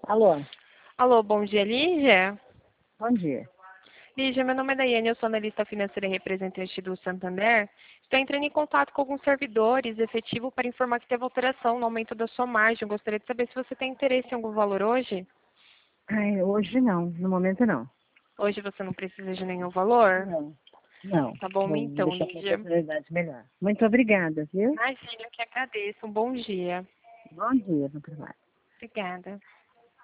Alô, Alô, bom dia, Lígia. bom dia. Lígia, meu nome é Daiane, eu sou analista financeira e representante do Santander. Estou entrando em contato com alguns servidores efetivo para informar que teve alteração no aumento da sua margem. Eu gostaria de saber se você tem interesse em algum valor hoje. Ai, hoje não, no momento não. Hoje você não precisa de nenhum valor? Não, não. Tá bom, Vou então, deixar para Lígia. oportunidade melhor. Muito obrigada, viu? Imagina, eu que agradeço. Um bom dia. Bom dia, meu trabalho. Obrigada.